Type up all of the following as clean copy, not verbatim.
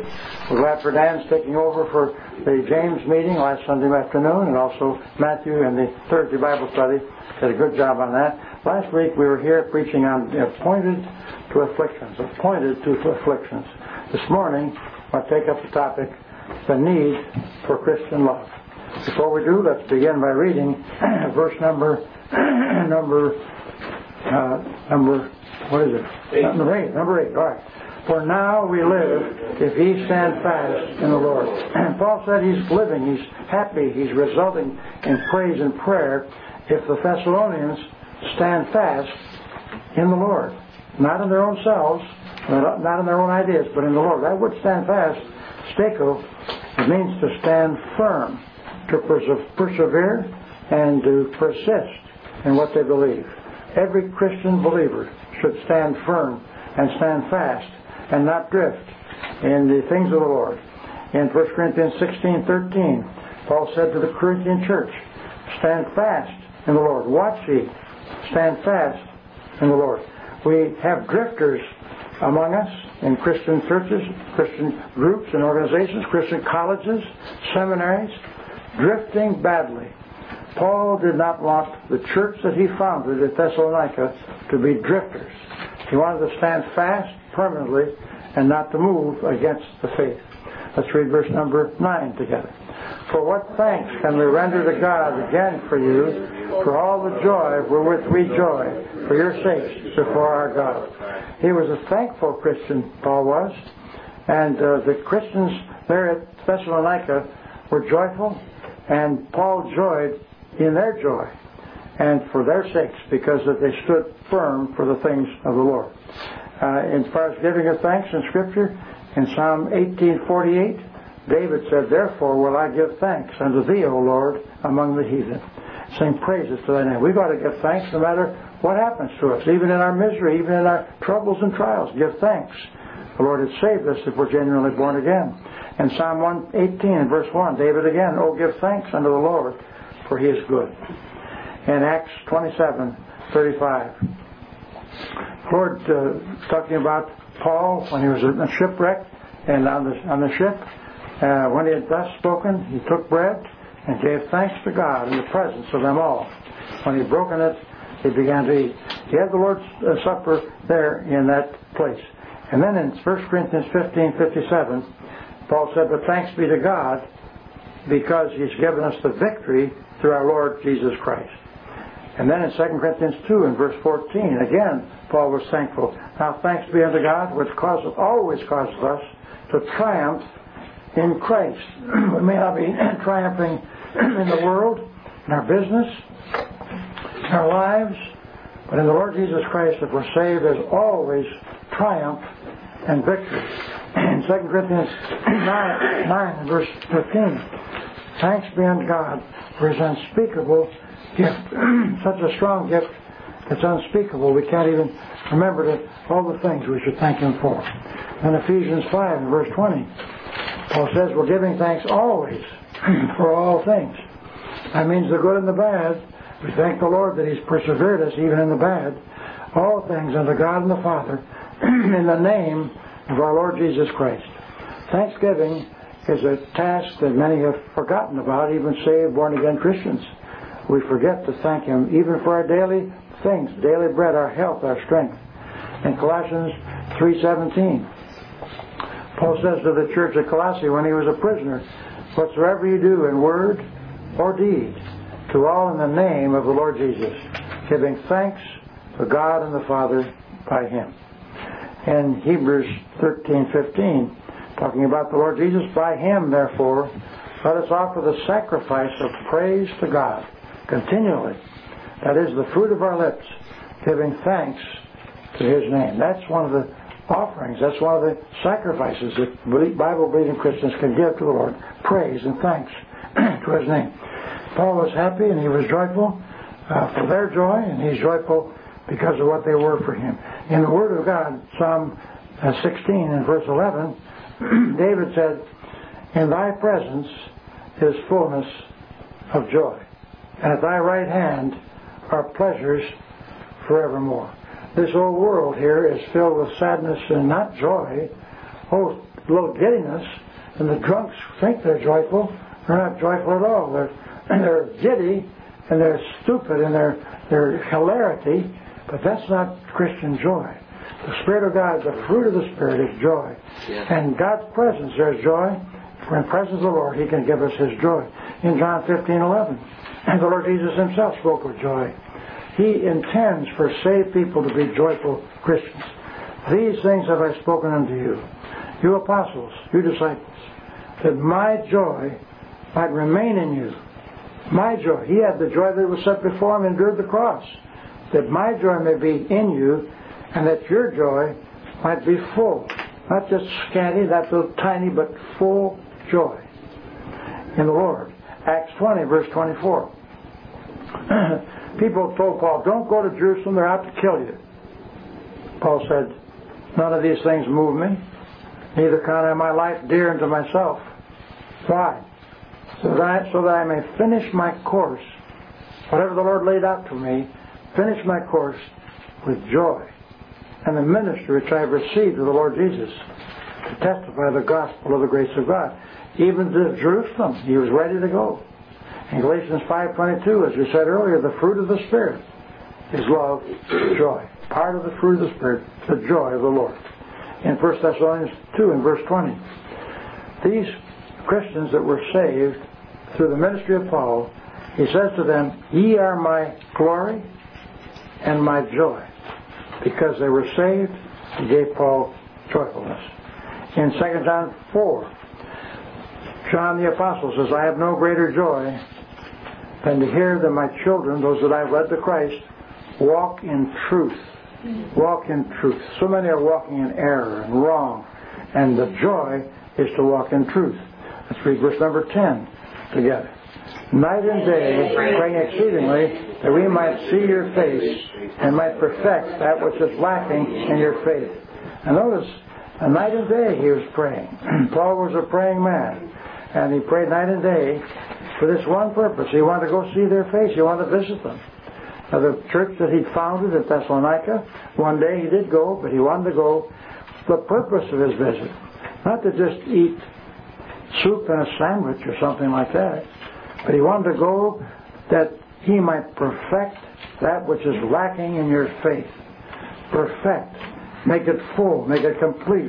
We're glad for Dan's taking over for the James meeting last Sunday afternoon, and also Matthew and the Thursday Bible study. Did a good job on that. Last week we were here preaching on appointed to afflictions. Appointed to afflictions. This morning I'll take up the topic, the need for Christian love. Before we do, let's begin by reading verse number 8. Number 8. All right. For now we live if ye stand fast in the Lord. And Paul said he's living, he's happy, he's resulting in praise and prayer if the Thessalonians stand fast in the Lord. Not in their own selves, not in their own ideas, but in the Lord. That word stand fast, steko, it means to stand firm, to persevere, and to persist in what they believe. Every Christian believer should stand firm and stand fast and not drift in the things of the Lord. In 1 Corinthians 16:13, Paul said to the Corinthian church, stand fast in the Lord. Watch ye, stand fast in the Lord. We have drifters among us in Christian churches, Christian groups and organizations, Christian colleges, seminaries, drifting badly. Paul did not want the church that he founded at Thessalonica to be drifters. He wanted to stand fast permanently and not to move against the faith. Let's read verse number 9 together. For what thanks can we render to God again for you, for all the joy wherewith we joy for your sakes before our God. He was a thankful Christian, Paul was, and the Christians there at Thessalonica were joyful, and Paul joyed in their joy and for their sakes, because that they stood firm for the things of the Lord. As far as giving of thanks in Scripture, in Psalm 18:48, David said, therefore will I give thanks unto thee, O Lord, among the heathen. Sing praises to thy name. We've got to give thanks no matter what happens to us, even in our misery, even in our troubles and trials. Give thanks. The Lord has saved us if we're genuinely born again. In Psalm 118, verse 1, David again, oh, give thanks unto the Lord, for he is good. In Acts 27:35, the Lord talking about Paul when he was in a shipwreck and on the ship. When he had thus spoken, he took bread and gave thanks to God in the presence of them all. When he had broken it, he began to eat. He had the Lord's Supper there in that place. And then in 1 Corinthians 15:57, Paul said, but thanks be to God, because he's given us the victory through our Lord Jesus Christ. And then in 2 Corinthians 2 and verse 14, again, Paul was thankful. Now thanks be unto God, which always causes us to triumph in Christ. We may not be triumphing in the world, in our business, in our lives, but in the Lord Jesus Christ, if we're saved, there's always triumph and victory. In 2 Corinthians 9 and verse 15, thanks be unto God for his unspeakable gift. Such a strong gift, it's unspeakable. We can't even remember all the things we should thank him for. In Ephesians 5 and verse 20, Paul says we're giving thanks always for all things. That means the good and the bad. We thank the Lord that he's persevered us even in the bad. All things unto God and the Father in the name of our Lord Jesus Christ. Thanksgiving is a task that many have forgotten about, even saved, born-again Christians. We forget to thank him even for our daily things, daily bread, our health, our strength. In Colossians 3:17, Paul says to the church at Colossae when he was a prisoner, whatsoever you do in word or deed, to all in the name of the Lord Jesus, giving thanks to God and the Father by him. In Hebrews 13:15, talking about the Lord Jesus, by him, therefore, let us offer the sacrifice of praise to God continually. That is the fruit of our lips, giving thanks to his name. That's one of the offerings. That's one of the sacrifices that Bible-believing Christians can give to the Lord. Praise and thanks to his name. Paul was happy and he was joyful for their joy, and he's joyful because of what they were for him. In the Word of God, Psalm 16 and verse 11, David said, in thy presence is fullness of joy, and at thy right hand are pleasures forevermore. This old world here is filled with sadness and not joy. Oh, little giddiness, and the drunks think they're joyful. They're not joyful at all. They're giddy, and they're stupid in their hilarity, but that's not Christian joy. The Spirit of God, the fruit of the Spirit is joy. Yeah. And God's presence, there's joy. For in the presence of the Lord, He can give us His joy. In John 15:11, and the Lord Jesus Himself spoke of joy. He intends for saved people to be joyful Christians. These things have I spoken unto you, you apostles, you disciples, that my joy might remain in you. My joy. He had the joy that was set before Him and endured the cross. That my joy may be in you, and that your joy might be full. Not just scanty, not little tiny, but full joy in the Lord. Acts 20, verse 24. People told Paul, don't go to Jerusalem, they're out to kill you. Paul said, none of these things move me. Neither count I my life dear unto myself. Why? So that I may finish my course, whatever the Lord laid out for me, finish my course with joy. And the ministry which I have received of the Lord Jesus, to testify the gospel of the grace of God. Even to Jerusalem, he was ready to go. In Galatians 5:22, as we said earlier, the fruit of the Spirit is love, joy. Part of the fruit of the Spirit, the joy of the Lord. In 1 Thessalonians 2 and verse 20, these Christians that were saved through the ministry of Paul, he says to them, ye are my glory and my joy. Because they were saved, he gave Paul joyfulness. In 2 John 4, John the Apostle says, I have no greater joy than to hear that my children, those that I've led to Christ, walk in truth. Walk in truth. So many are walking in error and wrong. And the joy is to walk in truth. Let's read verse number 10 together. Night and day, praying exceedingly, that we might see your face and might perfect that which is lacking in your faith. And notice, night and day he was praying. Paul was a praying man. And he prayed night and day for this one purpose. He wanted to go see their face. He wanted to visit them. Now, the church that he founded at Thessalonica, one day he did go, but he wanted to go. The purpose of his visit, not to just eat soup and a sandwich or something like that, but he wanted to go that he might perfect that which is lacking in your faith. Perfect. Make it full. Make it complete.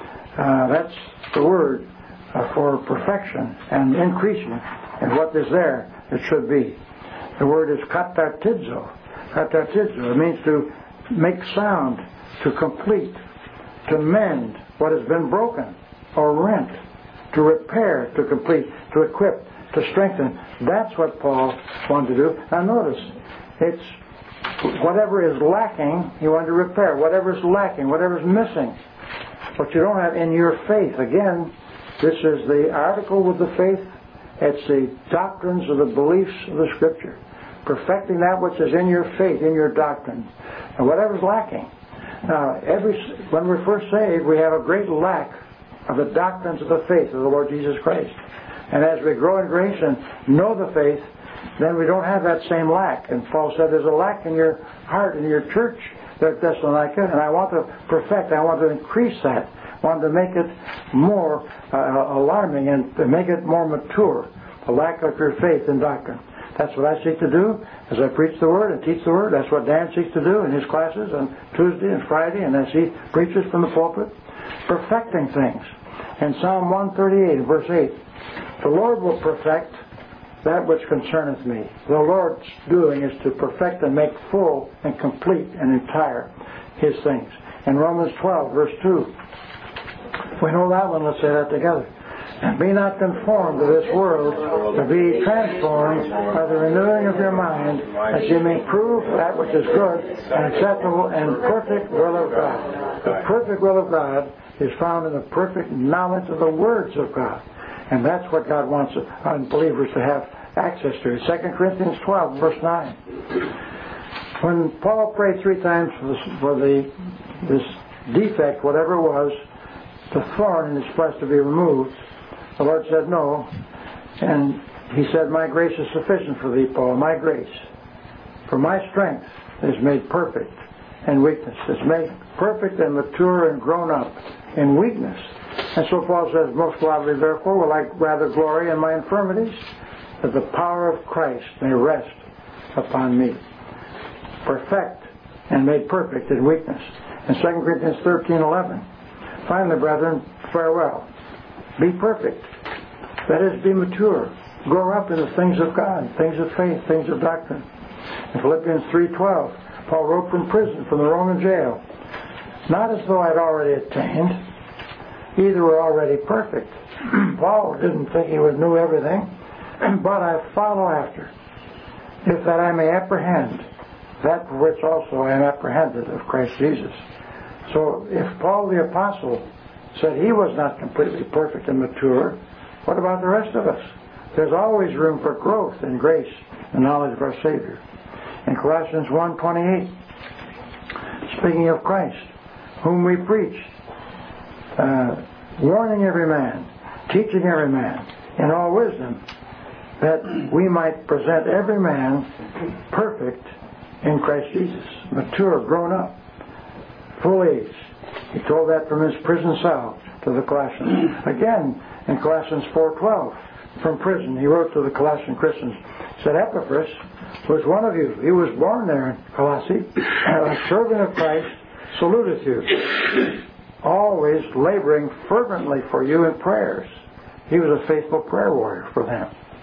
That's the word for perfection and increasing in what is there it should be. The word is katartizo. Katartizo. It means to make sound, to complete, to mend what has been broken or rent, to repair, to complete, to equip, to strengthen. That's what Paul wanted to do. Now notice, it's whatever is lacking, he wanted to repair. Whatever is lacking, whatever is missing, what you don't have in your faith. Again, this is the article with the faith. It's the doctrines of the beliefs of the Scripture. Perfecting that which is in your faith, in your doctrine. And whatever's lacking. Now, when we're first saved, we have a great lack of the doctrines of the faith of the Lord Jesus Christ. And as we grow in grace and know the faith, then we don't have that same lack. And Paul said there's a lack in your heart, in your church there at Thessalonica, and I want to perfect, I want to increase that. I want to make it more alarming and to make it more mature. The lack of your faith and doctrine. That's what I seek to do as I preach the Word and teach the Word. That's what Dan seeks to do in his classes on Tuesday and Friday, and as he preaches from the pulpit. Perfecting things. In Psalm 138, verse 8, the Lord will perfect that which concerneth me. The Lord's doing is to perfect and make full and complete and entire His things. In Romans 12, verse 2, we know that one. Let's say that together. Be not conformed to this world, but be transformed by the renewing of your mind, that you may prove that which is good and acceptable and perfect will of God. The perfect will of God is found in the perfect knowledge of the words of God. And that's what God wants unbelievers to have access to. 2 Corinthians 12, verse 9. When Paul prayed 3 times for this defect, whatever it was, the thorn in his flesh to be removed, the Lord said no. And he said, my grace is sufficient for thee, Paul. My grace. For my strength is made perfect in weakness. It's made perfect and mature and grown up in weakness. And so Paul says, most gladly therefore will I rather glory in my infirmities, that the power of Christ may rest upon me. Perfect and made perfect in weakness. In 2 Corinthians 13:11, finally, brethren, farewell. Be perfect. That is, be mature. Grow up in the things of God, things of faith, things of doctrine. In Philippians 3:12, Paul wrote from prison, from the Roman jail, not as though I'd already attained, either were already perfect. Paul didn't think he knew everything, but I follow after, if that I may apprehend that for which also I am apprehended of Christ Jesus. So if Paul the Apostle said he was not completely perfect and mature, what about the rest of us? There's always room for growth in grace and knowledge of our Savior. In Colossians 1:28, speaking of Christ, whom we preach, warning every man, teaching every man in all wisdom, that we might present every man perfect in Christ Jesus, mature, grown up, full age. He told that from his prison cell to the Colossians. Again, in Colossians 4:12, from prison, he wrote to the Colossian Christians, he said, Epaphras was one of you. He was born there in Colossae, a servant of Christ, saluteth you, always laboring fervently for you in prayers. He was a faithful prayer warrior for them.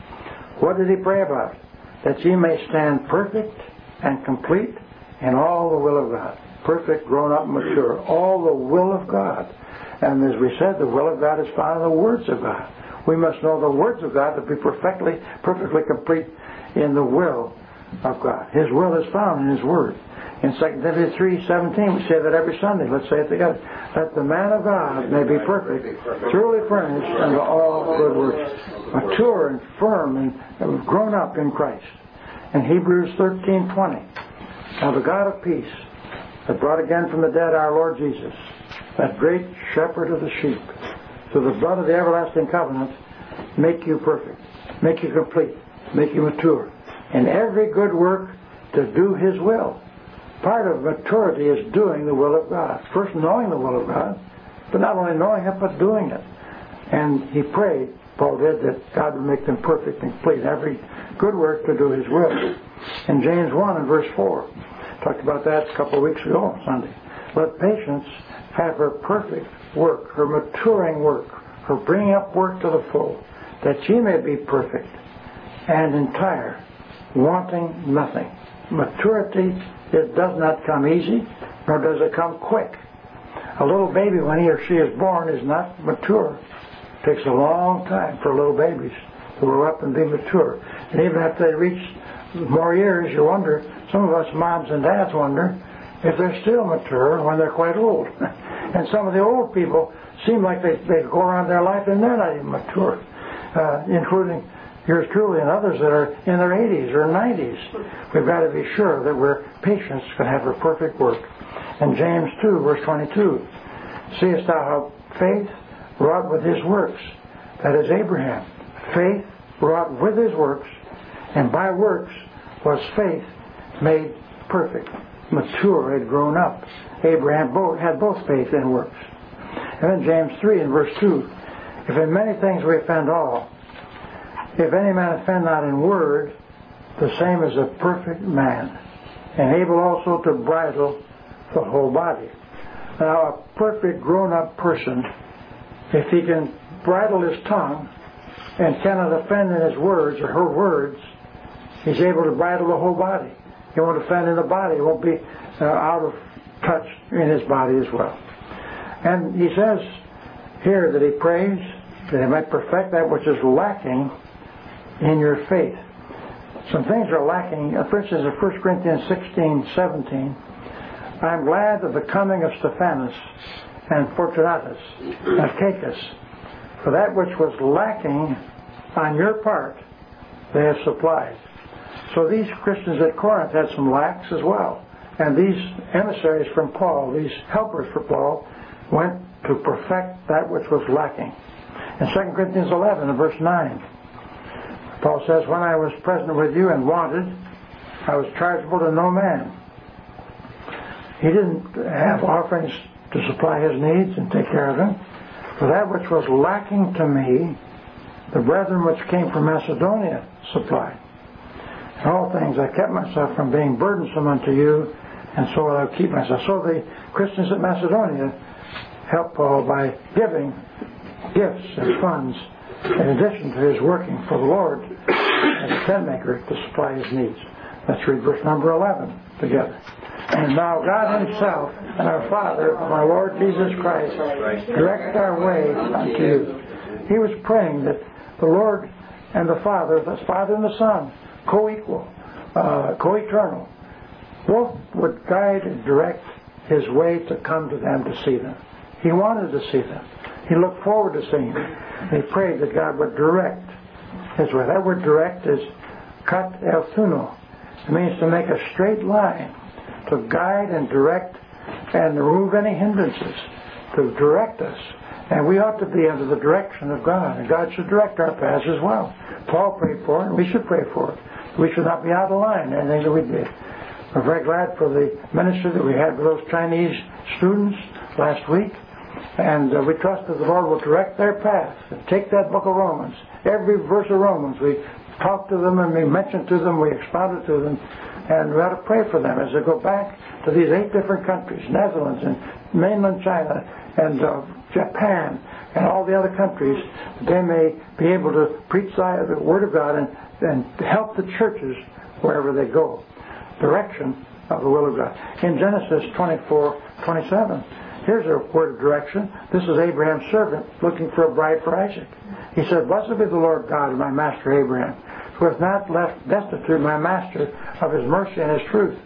What did he pray about? That ye may stand perfect and complete in all the will of God. Perfect, grown up, mature. All the will of God. And as we said, the will of God is found in the words of God. We must know the words of God to be perfectly complete in the will of God. His will is found in His Word. In 2 Timothy 3:17, we say that every Sunday. Let's say it together. That the man of God may be perfect, truly furnished unto all good works, mature and firm and grown up in Christ. In Hebrews 13:20, now the God of peace, that brought again from the dead our Lord Jesus, that great shepherd of the sheep, through the blood of the everlasting covenant, make you perfect, make you complete, make you mature, in every good work to do His will. Part of maturity is doing the will of God. First knowing the will of God, but not only knowing it, but doing it. And he prayed, Paul did, that God would make them perfect and complete, every good work to do His will. In James 1 and verse 4, talked about that a couple of weeks ago on Sunday. Let patience have her perfect work, her maturing work, her bringing up work to the full, that she may be perfect and entire, wanting nothing. Maturity, it does not come easy, nor does it come quick. A little baby, when he or she is born, is not mature. It takes a long time for little babies to grow up and be mature. And even after they reach more years, you wonder, some of us moms and dads wonder if they're still mature when they're quite old. And some of the old people seem like they go around their life and they're not even mature, including yours truly and others that are in their 80s or 90s. We've got to be sure that we're patients can have her perfect work. In James 2, verse 22, seest thou how faith wrought with his works? That is Abraham. Faith wrought with his works, and by works was faith made perfect. Mature, had grown up. Abraham had both faith and works. And then James 3 and verse 2, if in many things we offend all, if any man offend not in word, the same is a perfect man, and able also to bridle the whole body. Now, a perfect grown-up person, if he can bridle his tongue and cannot offend in his words or her words, he's able to bridle the whole body. He won't offend in the body. He won't be out of touch in his body as well. And he says here that he prays that he might perfect that which is lacking in your faith. Some things are lacking. For instance, in 1 Corinthians 16:17, I am glad of the coming of Stephanas and Fortunatus and Achaicus, for that which was lacking on your part they have supplied. So these Christians at Corinth had some lacks as well. And these emissaries from Paul, these helpers for Paul, went to perfect that which was lacking. In 2 Corinthians 11 and verse 9, Paul says, when I was present with you and wanted, I was chargeable to no man. He didn't have offerings to supply his needs and take care of him, For that which was lacking to me, the brethren which came from Macedonia supplied. In all things I kept myself from being burdensome unto you, and so will I keep myself. So the Christians at Macedonia helped Paul by giving gifts and funds in addition to his working for the Lord as a tent maker to supply his needs. Let's read verse number 11 together. And now God himself and our Father of our Lord Jesus Christ direct our way unto you. He was praying that the Lord and the Father and the Son, co-equal, co-eternal, both would guide and direct his way to come to them to see them. He wanted to see them. He looked forward to seeing them. He prayed that God would direct his way. That word direct is kat elthuno. It means to make a straight line, to guide and direct and remove any hindrances, to direct us. And we ought to be under the direction of God, and God should direct our paths as well. Paul prayed for it, and we should pray for it. We should not be out of line in anything that we did. We're very glad for the ministry that we had with those Chinese students last week, and we trust that the Lord will direct their path. And take that book of Romans, every verse of Romans, we talked to them and we mentioned to them, we expounded to them, and we ought to pray for them as they go back to these 8 different countries, Netherlands and mainland China and Japan and all the other countries, that they may be able to preach the Word of God and help the churches wherever they go. Direction of the will of God. In Genesis 24:27, here's a word of direction. This is Abraham's servant looking for a bride for Isaac. He said, Blessed be the Lord God of my master Abraham, who hath not left destitute my master of his mercy and his truth.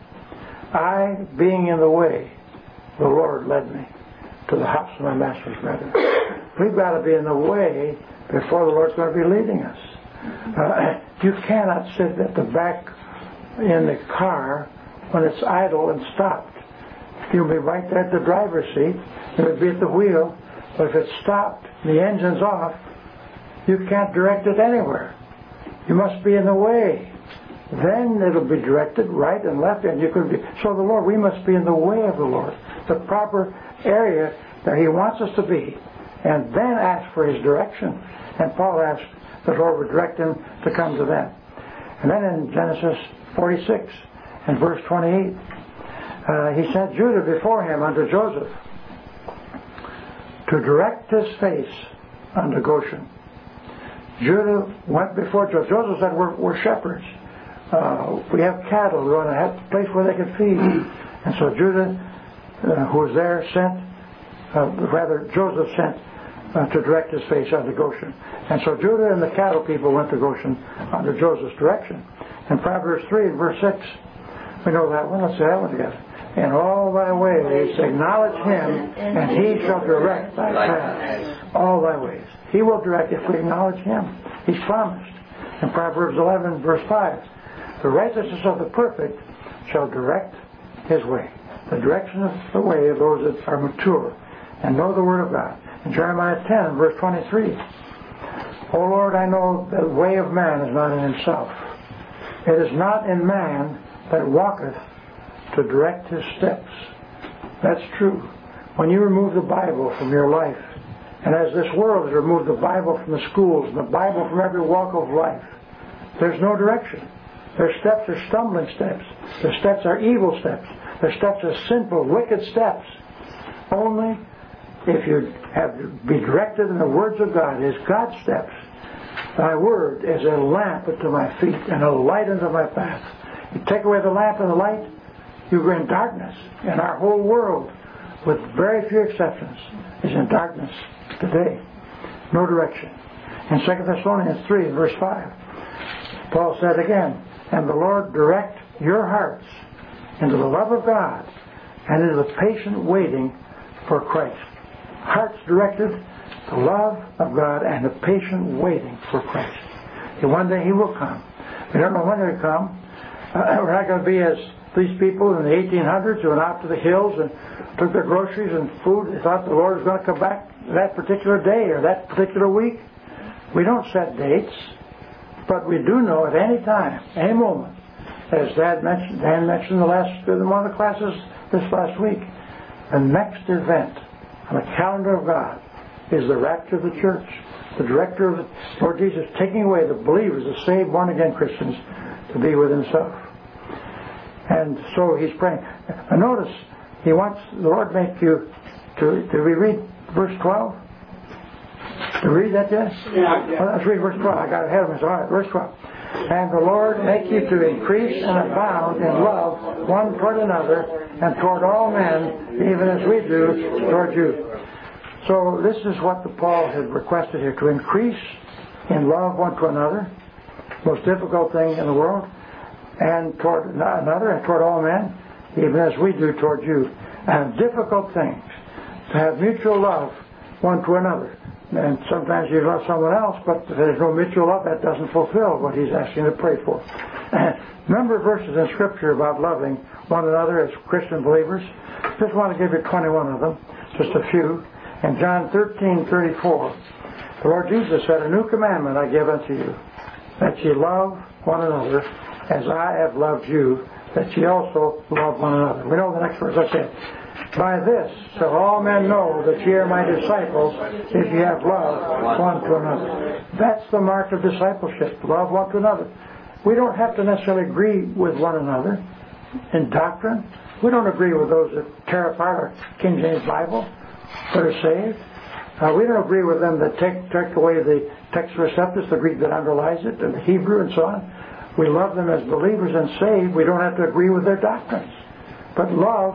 I, being in the way, the Lord led me to the house of my master's brethren. We've got to be in the way before the Lord's going to be leading us. You cannot sit at the back in the car when it's idle and stopped. You'll be right there at the driver's seat. You'll be at the wheel. But if it's stopped, the engine's off, you can't direct it anywhere. You must be in the way. Then it'll be directed right and left, and you could be. So the Lord, we must be in the way of the Lord, the proper area that He wants us to be, and then ask for His direction. And Paul asked the Lord would direct him to come to them. And then in Genesis 46 and verse 28, he sent Judah before him unto Joseph to direct his face unto Goshen. Judah went before Joseph. Joseph said, we're shepherds. We have cattle. We want to have a place where they can feed. And so Judah, who was there, Joseph sent to direct his face unto Goshen. And so Judah and the cattle people went to Goshen under Joseph's direction. In Proverbs 3 verse 6, we know that one. Let's say that one together. In all thy ways acknowledge him, and he shall direct thy paths. All thy ways. He will direct if we acknowledge him. He's promised. In Proverbs 11 verse 5, the righteousness of the perfect shall direct his way. The direction of the way of those that are mature and know the Word of God. In Jeremiah 10 verse 23, O Lord, I know the way of man is not in himself. It is not in man that walketh to direct his steps. That's true. When you remove the Bible from your life, and as this world has removed the Bible from the schools, and the Bible from every walk of life, there's no direction. Their steps are stumbling steps. Their steps are evil steps. Their steps are sinful, wicked steps. Only if you have to be directed in the words of God, is God's steps. Thy word is a lamp unto my feet and a light unto my path. You take away the lamp and the light, you're in darkness. And our whole world, with very few exceptions, is in darkness today. No direction. In 2 Thessalonians 3, verse 5, Paul said again, and the Lord direct your hearts into the love of God and into the patient waiting for Christ. Hearts directed to love of God and the patient waiting for Christ. And one day He will come. We don't know when He'll come. We're not going to be as these people in the 1800s who went out to the hills and took their groceries and food. They thought the Lord was going to come back that particular day or that particular week. We don't set dates, but we do know at any time, any moment, as Dan mentioned in one of the classes this last week, the next event on the calendar of God is the rapture of the church. The director of the Lord Jesus taking away the believers, the saved, born-again Christians, to be with Himself. And so He's praying. And notice, He wants the Lord make you to we read verse 12? To read that yet? Yeah. Well, let's read verse 12. I got ahead of myself. All right, verse 12. And the Lord make you to increase and abound in love one toward another and toward all men, even as we do toward you. So this is what the Paul had requested here, to increase in love one to another, most difficult thing in the world, and toward another and toward all men, even as we do toward you. And difficult things, to have mutual love one to another. And sometimes you love someone else, but if there's no mutual love, that doesn't fulfill what he's asking to pray for. Number of verses in Scripture about loving one another as Christian believers. Just want to give you 21 of them, just a few. In John 13:34, the Lord Jesus said, "A new commandment I give unto you, that ye love one another as I have loved you, that ye also love one another." We know the next verse. I said, "By this shall all men know that ye are my disciples, if ye have love one to another." That's the mark of discipleship, love one to another. We don't have to necessarily agree with one another in doctrine. We don't agree with those that tear apart our King James Bible that are saved. We don't agree with them that take away the text receptus, the Greek that underlies it, and the Hebrew and so on. We love them as believers and saved. We don't have to agree with their doctrines. But love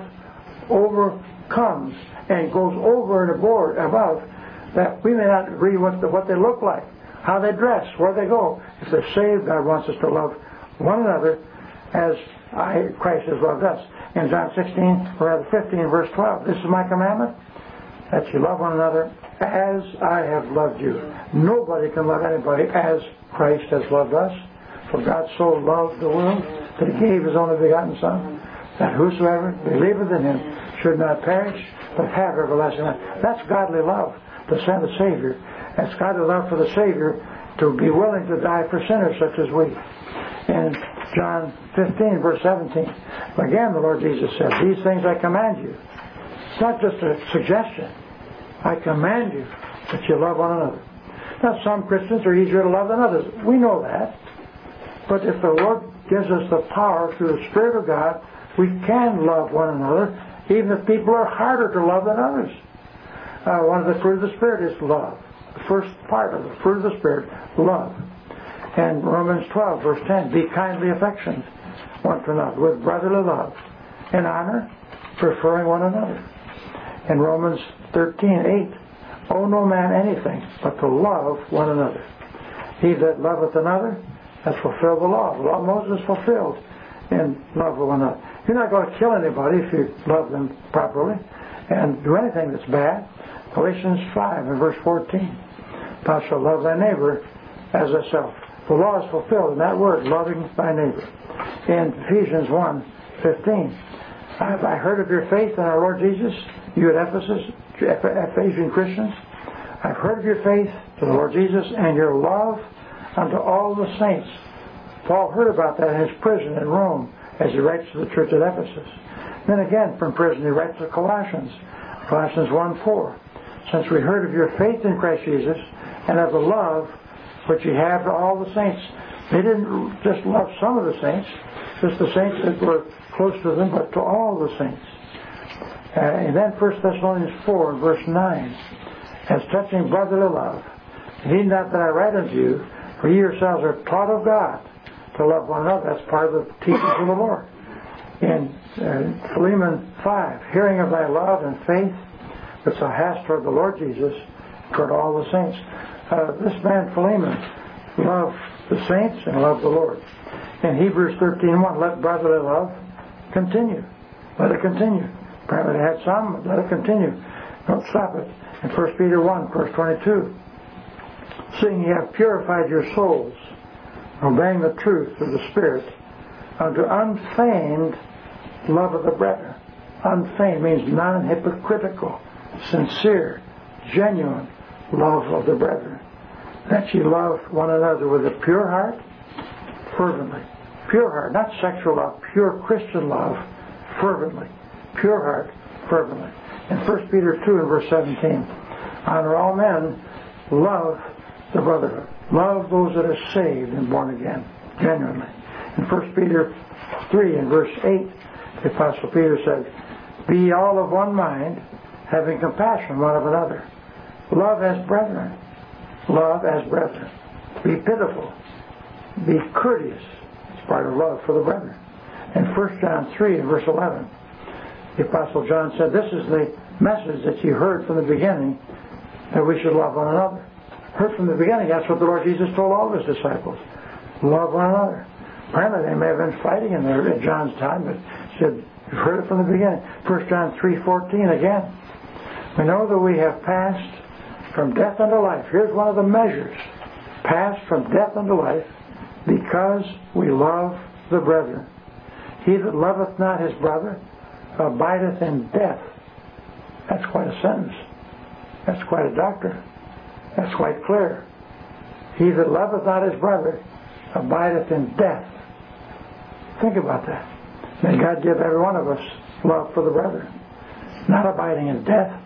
overcomes and goes over and above that. We may not agree with what they look like, how they dress, where they go. If they're saved, God wants us to love one another as Christ has loved us. In John 15, verse 12, "This is my commandment, that you love one another as I have loved you." Nobody can love anybody as Christ has loved us. For God so loved the world that He gave His only begotten Son, that whosoever believeth in Him should not perish, but have everlasting life. That's godly love, to send a Savior. That's godly love for the Savior, to be willing to die for sinners such as we. In John 15, verse 17, again the Lord Jesus said, "These things I command you." It's not just a suggestion. I command you that you love one another. Now, some Christians are easier to love than others. We know that. But if the Lord gives us the power through the Spirit of God, we can love one another, even if people are harder to love than others. One of the fruit of the Spirit is love. The first part of the fruit of the Spirit, love. And Romans 12, verse 10, "Be kindly affectioned one to another with brotherly love, in honor, preferring one another." In Romans 13:8, "Owe no man anything but to love one another. He that loveth another has fulfilled the law." The law of Moses is fulfilled in love of one another. You're not going to kill anybody if you love them properly and do anything that's bad. Galatians 5 and verse 14, "Thou shalt love thy neighbor as thyself." The law is fulfilled in that word, loving thy neighbor. In Ephesians 1:15, "Have I heard of your faith in our Lord Jesus, you at Ephesus, Ephesian Christians? I've heard of your faith to the Lord Jesus and your love unto all the saints." Paul heard about that in his prison in Rome as he writes to the church at Ephesus. Then again from prison he writes to Colossians 1:4, "Since we heard of your faith in Christ Jesus and of the love which you have to all the saints." They didn't just love some of the saints, just the saints that were close to them, but to all the saints. And then 1 Thessalonians 4 verse 9, "As touching brotherly love, heed not that I write unto you, for ye yourselves are taught of God to love one another." That's part of the teachings of the Lord. In Philemon 5, "Hearing of thy love and faith which thou hast toward the Lord Jesus, toward all the saints." This man Philemon loved the saints and loved the Lord. In Hebrews 13:1, "Let brotherly love continue." Let it continue. Apparently they had some, but let it continue. Don't stop it. In 1 Peter 1, verse 22, "Seeing ye have purified your souls, obeying the truth through the Spirit, unto unfeigned love of the brethren." Unfeigned means non-hypocritical, sincere, genuine love of the brethren. That ye love one another with a pure heart, fervently. Pure heart, not sexual love, pure Christian love, fervently. Pure heart, fervently. In 1 Peter 2 and verse 17, Honor all men. Love the brotherhood. Love those that are saved and born again, genuinely. In 1 Peter 3 and verse 8, the Apostle Peter said, be all of one mind, having compassion one of another. Love as brethren. Love as brethren. Be pitiful. Be courteous. It's part of love for the brethren. In 1 John 3 and verse 11, the Apostle John said, this is the message that you heard from the beginning, that we should love one another. Heard from the beginning, that's what the Lord Jesus told all of his disciples. Love one another. Apparently they may have been fighting in there at John's time, but he said, you've heard it from the beginning. 1 John 3:14 again. We know that we have passed from death unto life. Here's one of the measures. Passed from death unto life because we love the brethren. He that loveth not his brother abideth in death. That's quite a sentence. That's quite a doctrine. That's quite clear. He that loveth not his brother abideth in death. Think about that. May God give every one of us love for the brethren. Not abiding in death.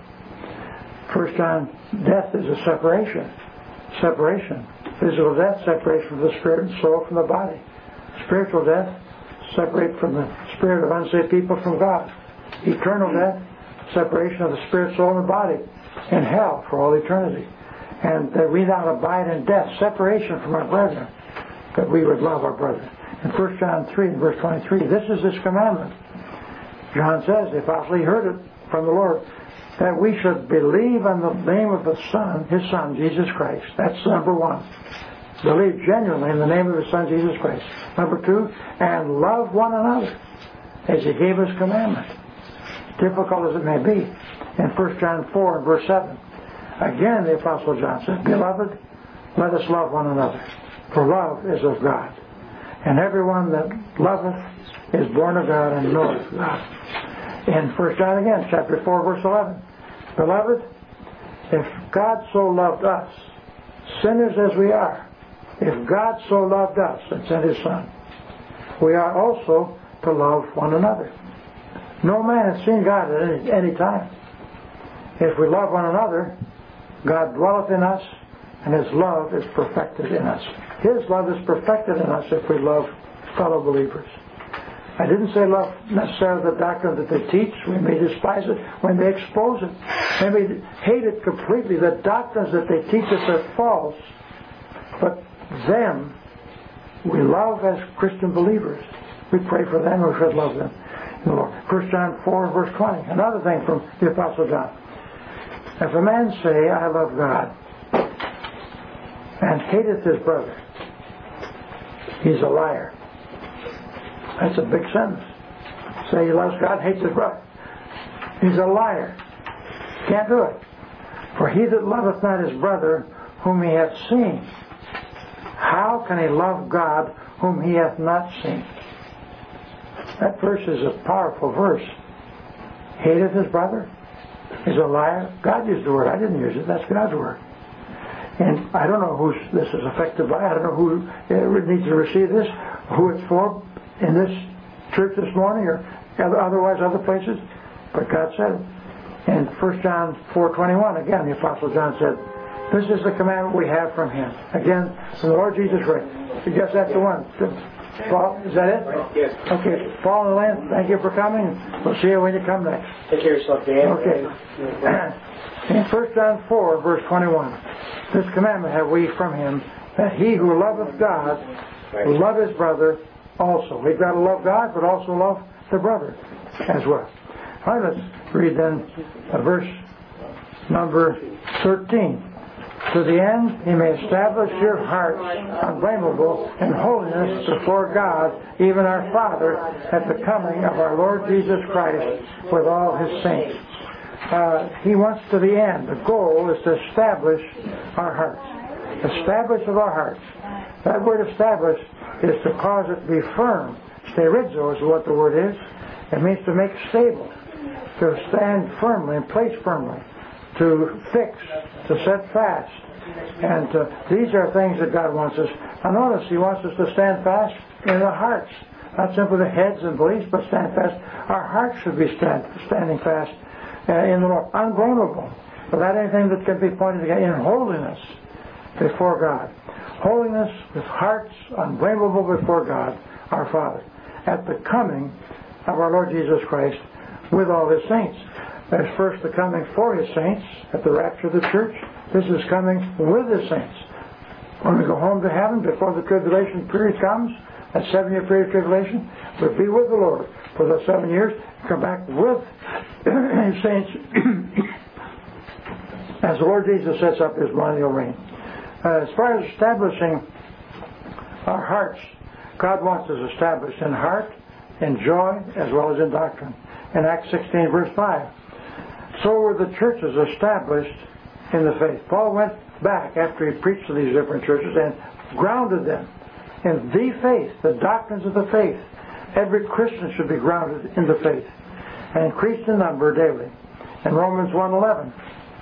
1 John, death is a separation. Separation. Physical death, separation from the spirit and soul from the body. Spiritual death, separate from the spirit of unsaved people from God. Eternal death, separation of the spirit, soul, and the body in hell for all eternity. And that we not abide in death, separation from our brethren, that we would love our brethren. In 1 John 3 verse 23, this is his commandment. John says, the apostle, he heard it from the Lord, that we should believe in the name of the Son, his Son, Jesus Christ. That's number one. Believe genuinely in the name of his Son, Jesus Christ. Number two, and love one another as he gave us commandment. Difficult as it may be. In 1 John 4 and verse 7, again the Apostle John said, beloved, let us love one another, for love is of God. And everyone that loveth is born of God and knoweth God. In 1 John again, chapter 4, verse 11, beloved, if God so loved us, sinners as we are, if God so loved us and sent his Son, we are also to love one another. No man has seen God at any time. If we love one another, God dwelleth in us, and his love is perfected in us. His love is perfected in us if we love fellow believers. I didn't say love necessarily the doctrine that they teach. We may despise it when they expose it. We may hate it completely. The doctrines that they teach us are false. But them, we love as Christian believers. We pray for them, we should love them. 1 John 4 verse 20. Another thing from the Apostle John. If a man say, I love God, and hateth his brother, he's a liar. That's a big sentence. Say he loves God, hates his brother. He's a liar. Can't do it. For he that loveth not his brother whom he hath seen, how can he love God whom he hath not seen? That verse is a powerful verse. Hateth his brother is a liar. God used the word. I didn't use it. That's God's word. And I don't know who this is affected by. I don't know who needs to receive this, who it's for in this church this morning or otherwise other places. But God said it. In 1 John 4:21, again, the Apostle John said, this is the commandment we have from him. Again, from the Lord Jesus Christ. I guess that's the one. Paul, is that it? Yes. Okay. Paul and Lynn, thank you for coming. We'll see you when you come next. Take care of yourself, Dan. Okay. In 1 John 4, verse 21, this commandment have we from him, that he who loveth God will love his brother also. We've got to love God, but also love the brother as well. All right, let's read then verse number 13. To the end he may establish your hearts unblameable in holiness before God, even our Father, at the coming of our Lord Jesus Christ with all his saints. He wants to the end. The goal is to establish our hearts. Establish of our hearts. That word establish is to cause it to be firm. Sterizo is what the word is. It means to make stable, to stand firmly and place firmly, to fix, to set fast. And these are things that God wants us. Now notice he wants us to stand fast in the hearts. Not simply the heads and beliefs, but stand fast. Our hearts should be standing fast in the Lord. Unblameable. without anything that can be pointed to, in holiness before God. Holiness with hearts unblameable before God, our Father, at the coming of our Lord Jesus Christ with all His saints. There's first the coming for His saints at the rapture of the church. This is coming with His saints. When we go home to heaven before the tribulation period comes, that 7-year period of tribulation, we'll be with the Lord for those 7 years, come back with His saints as the Lord Jesus sets up His millennial reign. As far as establishing our hearts, God wants us established in heart, in joy, as well as in doctrine. In Acts 16, verse 5. So were the churches established in the faith. Paul went back after he preached to these different churches and grounded them in the faith, the doctrines of the faith. Every Christian should be grounded in the faith and increased in number daily. In Romans 1:11,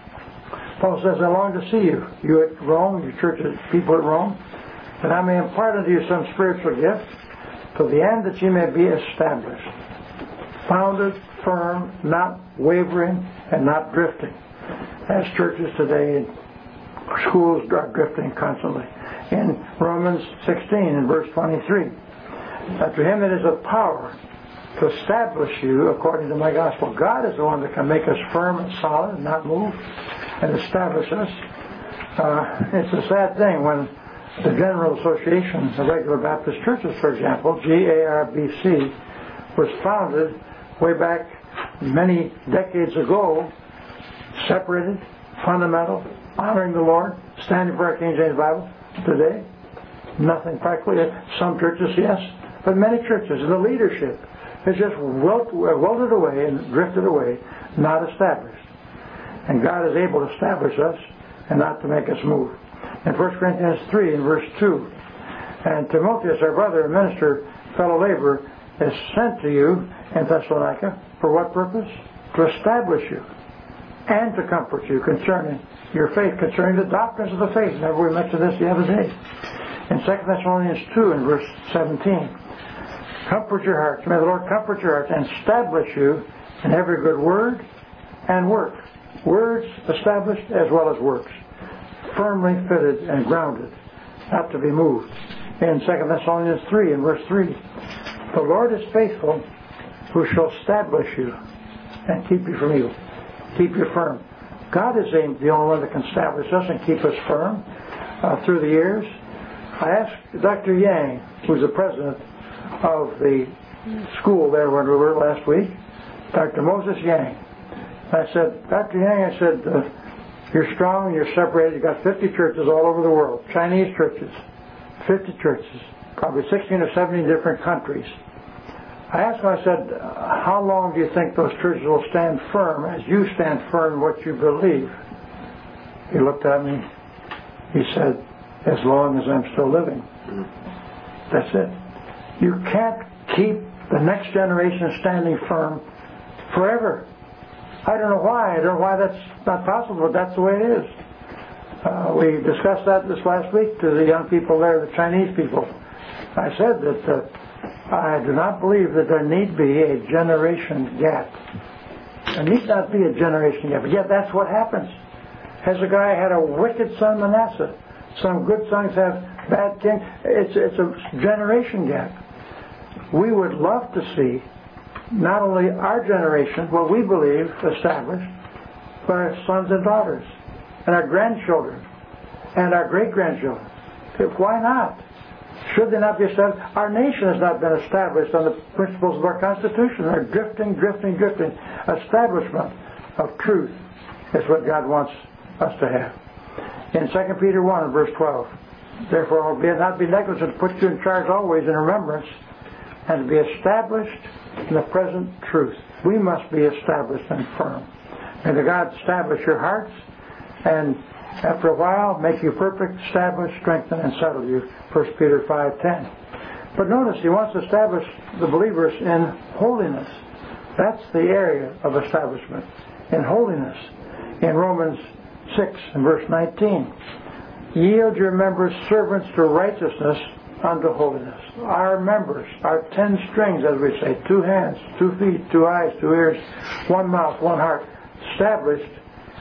Paul says, I long to see you, you at Rome, you churches, people at Rome, that I may impart unto you some spiritual gift, to the end that ye may be established, founded, firm, not wavering, and not drifting, as churches today and schools are drifting constantly. In Romans 16, in verse 23, that to Him it is a power to establish you according to my gospel. God is the one that can make us firm and solid and not move and establish us. It's a sad thing when the General Association of Regular Baptist Churches, for example, GARBC, was founded way back many decades ago, separated, fundamental, honoring the Lord, standing for our King James Bible. Today, nothing practically. Some churches, yes, but many churches, the leadership has just wilted away and drifted away, not established. And God is able to establish us and not to make us move. In 1 Corinthians 3, in verse 2, and Timotheus, our brother and minister, fellow laborer, is sent to you in Thessalonica. For what purpose? To establish you and to comfort you concerning your faith, concerning the doctrines of the faith. Remember we mentioned this the other day. In 2 Thessalonians 2, in verse 17, comfort your hearts. May the Lord comfort your hearts and establish you in every good word and work. Words established as well as works. Firmly fitted and grounded, not to be moved. In 2 Thessalonians 3, in verse 3, the Lord is faithful, who shall establish you and keep you from evil. Keep you firm. God is the only one that can establish us and keep us firm through the years. I asked Dr. Yang, who's the president of the school there when we were last week, Dr. Moses Yang. I said, Dr. Yang, I said, you're strong, you're separated, you've got 50 churches all over the world, Chinese churches, 50 churches, probably 16 or 17 different countries. I asked him, I said, how long do you think those churches will stand firm as you stand firm in what you believe? He looked at me, he said, as long as I'm still living. That's it. You can't keep the next generation standing firm forever. I don't know why. I don't know why that's not possible, but that's the way it is. We discussed that this last week to the young people there, the Chinese people. I said that I do not believe that there need be a generation gap. There need not be a generation gap. But yet that's what happens. Has a guy had a wicked son, Manasseh? Some good sons have bad kings. It's a generation gap. We would love to see not only our generation, what we believe, established, but our sons and daughters, and our grandchildren, and our great-grandchildren. Why not? Should they not be established? Our nation has not been established on the principles of our Constitution. They're drifting. Establishment of truth is what God wants us to have. In 2 Peter 1, verse 12, therefore, not be negligent to put you in charge always in remembrance, and to be established in the present truth. We must be established and firm. May the God establish your hearts, and after a while make you perfect, establish, strengthen, and settle you. 1 Peter 5:10. But notice he wants to establish the believers in holiness. That's the area of establishment, in holiness. In Romans 6 and verse 19, yield your members servants to righteousness unto holiness. Our members, our 10 strings, as we say, 2 hands, 2 feet, 2 eyes, 2 ears, 1 mouth, 1 heart, established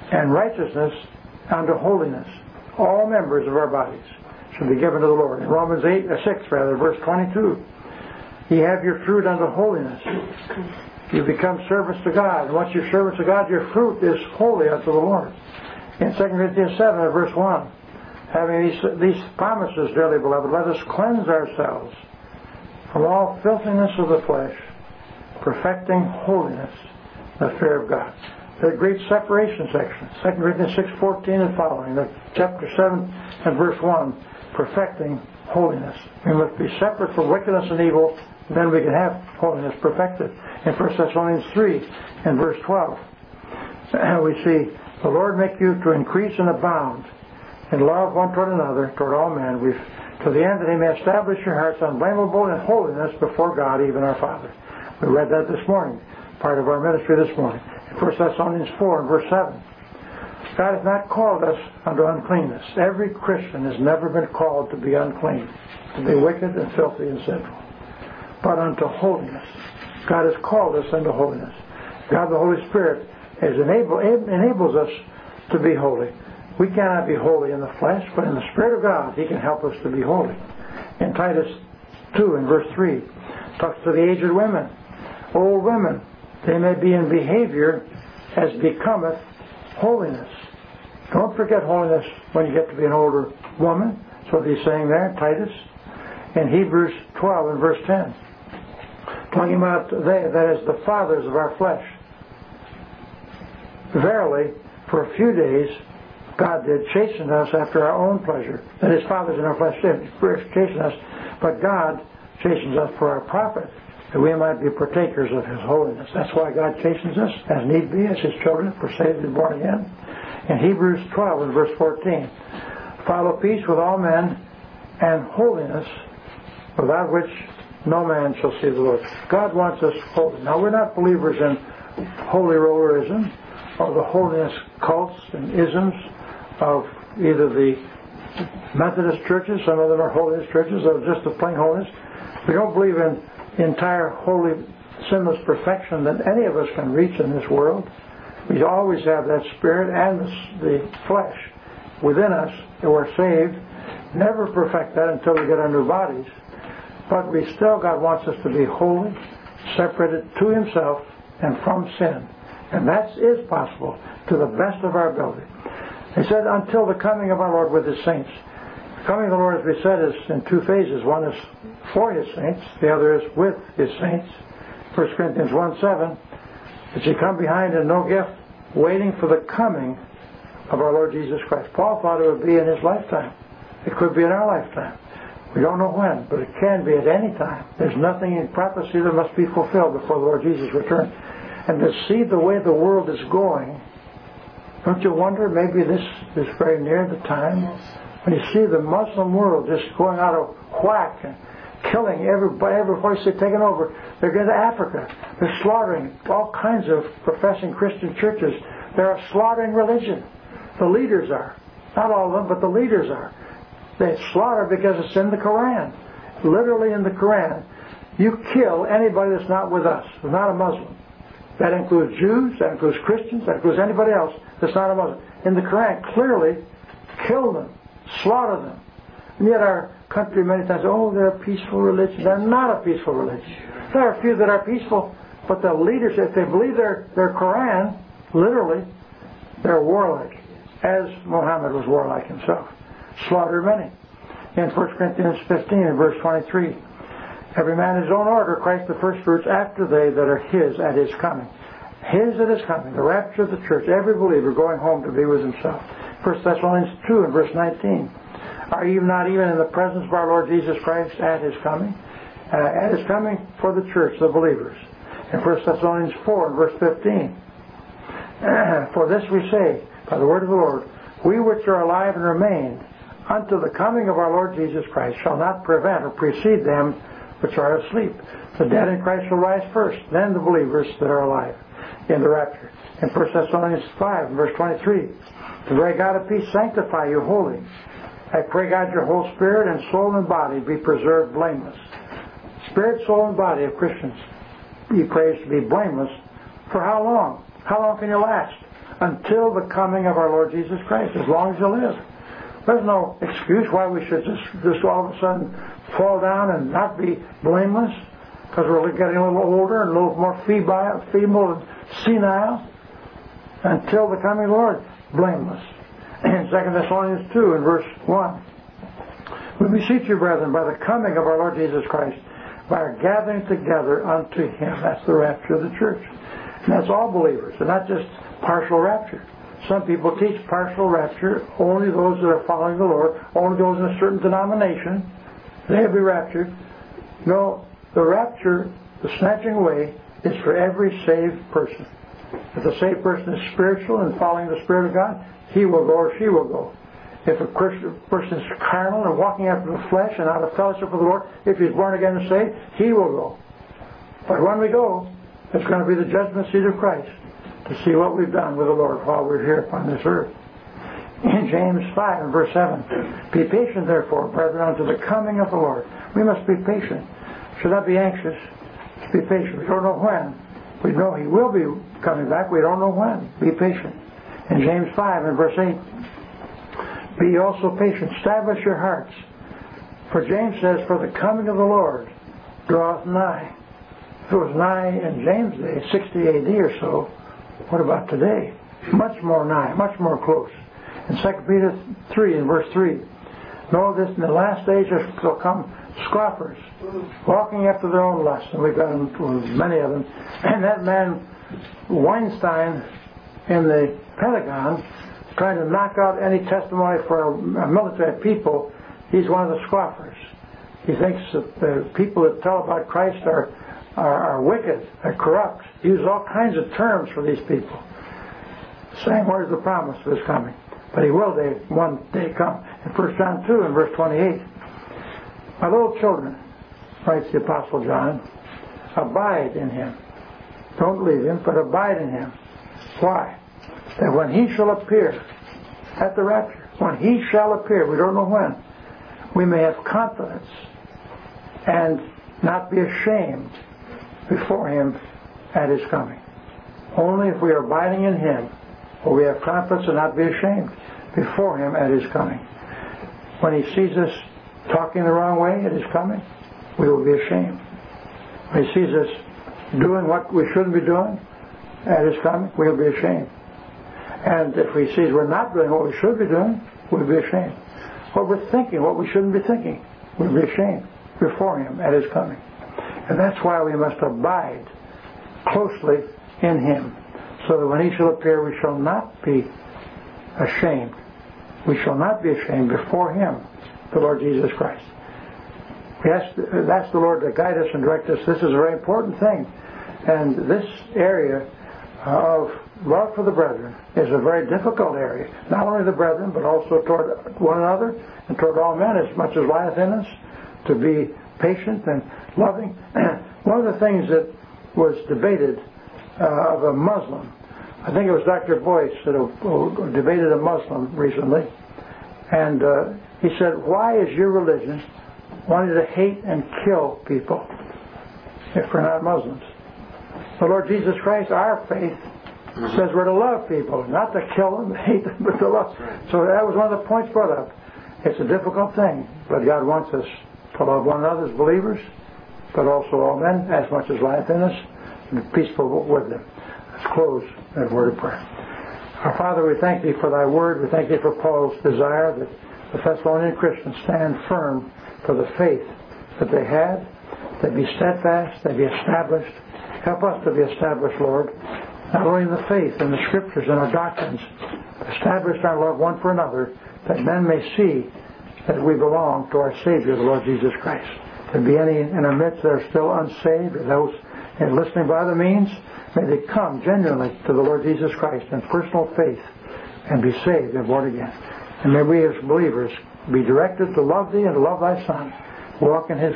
and righteousness unto holiness. All members of our bodies should be given to the Lord. In Romans 6, verse 22, ye have your fruit unto holiness. You become servants to God. And once you're servants to God, your fruit is holy unto the Lord. In 2 Corinthians 7, verse 1, having these promises, dearly beloved, let us cleanse ourselves from all filthiness of the flesh, perfecting holiness, the fear of God. The great separation section, 2 Corinthians 6:14 and following, chapter 7 and verse 1, perfecting holiness. We must be separate from wickedness and evil, then we can have holiness perfected. In 1 Thessalonians 3 and verse 12, we see, the Lord make you to increase and abound in love one toward another, toward all men, to the end that he may establish your hearts unblameable in holiness before God, even our Father. We read that this morning, part of our ministry this morning. In 1 Thessalonians 4 and verse 7. God has not called us unto uncleanness. Every Christian has never been called to be unclean, to be wicked and filthy and sinful, but unto holiness. God has called us unto holiness. God the Holy Spirit enables us to be holy. We cannot be holy in the flesh, but in the Spirit of God, He can help us to be holy. In Titus 2 and verse 3, talks to the aged women. Old women, they may be in behavior as becometh holiness. Don't forget holiness when you get to be an older woman. That's what he's saying there, Titus. In Hebrews 12 and verse 10, talking about that is the fathers of our flesh. Verily, for a few days, God did chasten us after our own pleasure. That is, fathers in our flesh did chasten us, but God chastens us for our profit, that we might be partakers of His holiness. That's why God chastens us, as need be, as His children, for saved and born again. In Hebrews 12 and verse 14, follow peace with all men and holiness, without which no man shall see the Lord. God wants us holy. Now, we're not believers in holy rollerism or the holiness cults and isms of either the Methodist churches, some of them are holiness churches, or just the plain holiness. We don't believe in entire holy, sinless perfection that any of us can reach in this world. We always have that spirit and the flesh within us that we're saved. Never perfect that until we get our new bodies. But God wants us to be holy, separated to Himself and from sin. And that is possible to the best of our ability. He said, until the coming of our Lord with His saints. The coming of the Lord, as we said, is in two phases. One is for His saints. The other is with His saints. 1 Corinthians 1:7, that you come behind in no gift, waiting for the coming of our Lord Jesus Christ. Paul thought it would be in his lifetime. It could be in our lifetime. We don't know when, but it can be at any time. There's nothing in prophecy that must be fulfilled before the Lord Jesus returns. And to see the way the world is going, don't you wonder maybe this is very near the time when you see the Muslim world just going out of whack and killing everybody, every voice they're taking over. They're going to Africa. They're slaughtering all kinds of professing Christian churches. They're slaughtering religion. The leaders are. Not all of them, but the leaders are. They slaughter because it's in the Quran. Literally in the Quran. You kill anybody that's not with us, that's not a Muslim. That includes Jews, that includes Christians, that includes anybody else that's not a Muslim. In the Quran, clearly, kill them, slaughter them. And yet our country many times, oh, they're a peaceful religion. They're not a peaceful religion. There are a few that are peaceful, but the leaders, if they believe their Quran, literally, they're warlike, as Muhammad was warlike himself. Slaughtered many. In 1 Corinthians 15 and verse 23, every man his own order, Christ the first fruits, after they that are His at His coming. His at His coming, the rapture of the church, every believer going home to be with himself. 1 Thessalonians 2 and verse 19, are you not even in the presence of our Lord Jesus Christ at His coming? At His coming for the church, the believers. In 1 Thessalonians 4 and verse 15, for this we say, by the word of the Lord, we which are alive and remain unto the coming of our Lord Jesus Christ shall not prevent or precede them which are asleep. The dead in Christ shall rise first, then the believers that are alive in the rapture. In 1 Thessalonians 5, verse 23, the very God of peace sanctify you wholly. I pray God your whole spirit and soul and body be preserved blameless. Spirit, soul, and body of Christians He prays to be blameless. For how long? How long can you last? until the coming of our Lord Jesus Christ, as long as you live. There's no excuse why we should just all of a sudden fall down and not be blameless, because we're getting a little older and a little more feeble and senile. Until the coming of the Lord, blameless. In 2 Thessalonians 2 in verse 1, we beseech you, brethren, by the coming of our Lord Jesus Christ, by our gathering together unto Him. That's the rapture of the church. And that's all believers, and not just partial rapture. Some people teach partial rapture, only those that are following the Lord, only those in a certain denomination, they'll be raptured. No, the rapture, the snatching away, is for every saved person. If the saved person is spiritual and following the Spirit of God, he will go or she will go. If a person is carnal and walking after the flesh and out of fellowship with the Lord, if he's born again and saved, he will go. But when we go, it's going to be the judgment seat of Christ to see what we've done with the Lord while we're here upon this earth. In James 5 and verse 7, be patient therefore, brethren, unto the coming of the Lord. We must be patient. Should not be anxious. Be patient. We don't know when. We know He will be coming back. We don't know when. Be patient. In James 5 and verse 8, be also patient. Establish your hearts. For James says, for the coming of the Lord draweth nigh. If it was nigh in James' day, 60 A.D. or so, what about today? Much more nigh, much more close. In 2 Peter 3 in verse 3, know this, in the last days there shall come scoffers, walking after their own lusts. And we've got many of them. And that man, Weinstein, in the Pentagon, trying to knock out any testimony for a military people, he's one of the scoffers. He thinks that the people that tell about Christ are wicked, are corrupt. He uses all kinds of terms for these people, saying where's the promise of His coming. But He will one day come. In 1 John 2 and verse 28, my little children, writes the Apostle John, abide in Him. Don't leave Him, but abide in Him. Why? That when He shall appear at the rapture, when He shall appear, we don't know when, we may have confidence and not be ashamed before Him at His coming. Only if we are abiding in Him will we have confidence and not be ashamed before Him at His coming. When He sees us talking the wrong way at His coming, we will be ashamed. When He sees us doing what we shouldn't be doing at His coming, we'll be ashamed. And if He sees we're not doing what we should be doing, we'll be ashamed. What we're thinking, what we shouldn't be thinking, we'll be ashamed before Him at His coming. And that's why we must abide closely in Him, so that when He shall appear, we shall not be ashamed. We shall not be ashamed before Him, the Lord Jesus Christ. We ask the Lord to guide us and direct us. This is a very important thing. And this area of love for the brethren is a very difficult area. Not only the brethren, but also toward one another and toward all men, as much as lieth in us, to be patient and loving. One of the things that was debated of a Muslim, I think it was Dr. Boyce that debated a Muslim recently, and he said, why is your religion wanting to hate and kill people if we're not Muslims? The Lord Jesus Christ, our faith, says we're to love people, not to kill them, hate them, but to love. So that was one of the points brought up. It's a difficult thing, but God wants us to love one another as believers, but also all men, as much as lieth in us, and be peaceful with them. Let's close that word of prayer. Our Father, we thank Thee for Thy word. We thank Thee for Paul's desire that the Thessalonian Christians stand firm for the faith that they had, they be steadfast, they be established. Help us to be established, Lord, not only in the faith and the Scriptures and our doctrines, established our love one for another, that men may see that we belong to our Savior, the Lord Jesus Christ. There be any in our midst that are still unsaved, or those listening by other means, may they come genuinely to the Lord Jesus Christ in personal faith and be saved and born again. And may we as believers be directed to love Thee and to love Thy Son, walk in His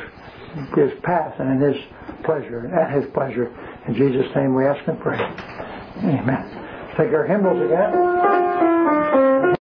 path and in His pleasure, at His pleasure. In Jesus' name we ask and pray. Amen. Take our hymnals again.